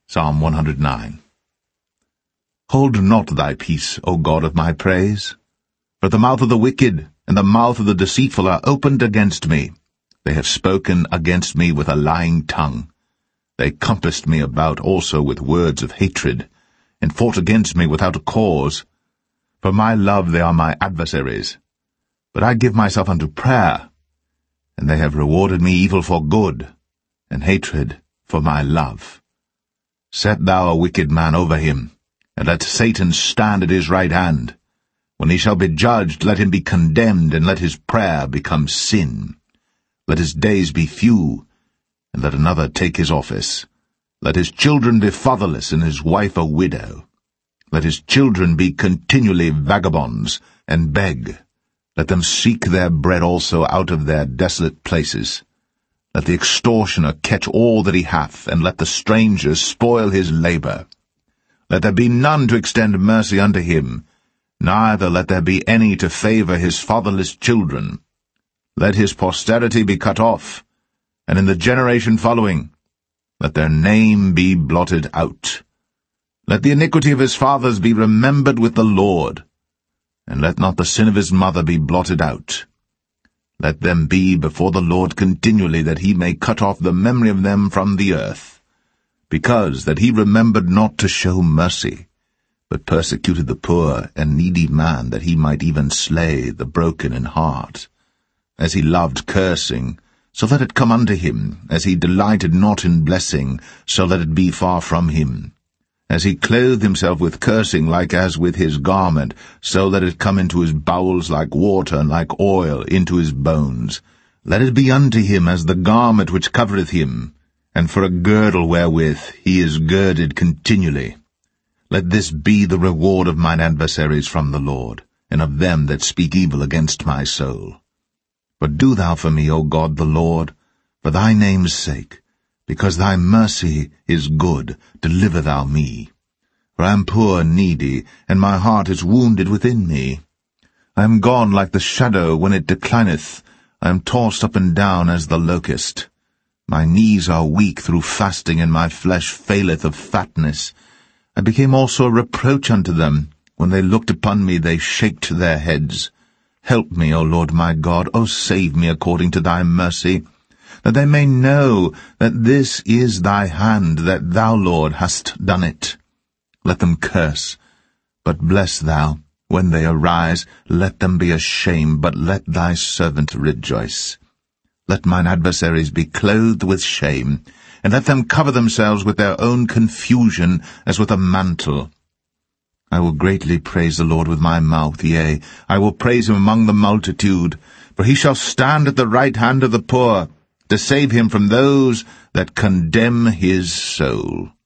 Psalm 109. Hold not thy peace, O God of my praise. For the mouth of the wicked and the mouth of the deceitful are opened against me. They have spoken against me with a lying tongue. They compassed me about also with words of hatred, and fought against me without a cause. For my love they are my adversaries. But I give myself unto prayer, and they have rewarded me evil for good, and hatred for my love. Set thou a wicked man over him, and let Satan stand at his right hand. When he shall be judged, let him be condemned, and let his prayer become sin. Let his days be few, and let another take his office. Let his children be fatherless, and his wife a widow. Let his children be continually vagabonds, and beg. Let them seek their bread also out of their desolate places. Let the extortioner catch all that he hath, and let the stranger spoil his labor. Let there be none to extend mercy unto him, neither let there be any to favor his fatherless children. Let his posterity be cut off, and in the generation following, let their name be blotted out. Let the iniquity of his fathers be remembered with the Lord, and let not the sin of his mother be blotted out. Let them be before the Lord continually, that he may cut off the memory of them from the earth, because that he remembered not to show mercy, but persecuted the poor and needy man, that he might even slay the broken in heart. As he loved cursing, so let it come unto him. As he delighted not in blessing, so let it be far from him. As he clothed himself with cursing like as with his garment, so let it come into his bowels like water, and like oil into his bones. Let it be unto him as the garment which covereth him, and for a girdle wherewith he is girded continually. Let this be the reward of mine adversaries from the Lord, and of them that speak evil against my soul. But do thou for me, O God the Lord, for thy name's sake, because thy mercy is good, deliver thou me. For I am poor and needy, and my heart is wounded within me. I am gone like the shadow when it declineth. I am tossed up and down as the locust. My knees are weak through fasting, and my flesh faileth of fatness. I became also a reproach unto them. When they looked upon me, they shaked their heads. Help me, O Lord my God, O save me according to thy mercy, that they may know that this is thy hand, that thou, Lord, hast done it. Let them curse, but bless thou. When they arise, let them be ashamed, but let thy servant rejoice. Let mine adversaries be clothed with shame, and let them cover themselves with their own confusion as with a mantle. I will greatly praise the Lord with my mouth, yea, I will praise him among the multitude, for he shall stand at the right hand of the poor, to save him from those that condemn his soul.